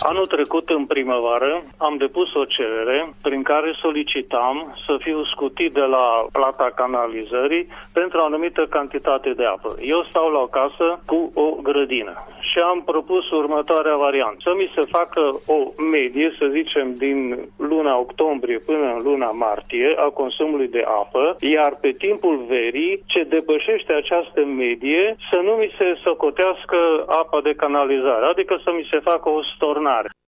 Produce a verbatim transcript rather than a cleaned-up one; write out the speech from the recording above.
Anul trecut, în primăvară, am depus o cerere prin care solicitam să fiu scutit de la plata canalizării pentru o anumită cantitate de apă. Eu stau la o casă cu o grădină și am propus următoarea variantă. Să mi se facă o medie, să zicem, din luna octombrie până în luna martie a consumului de apă, iar pe timpul verii, ce depășește această medie, să nu mi se socotească apa de canalizare, adică să mi se facă o stornare.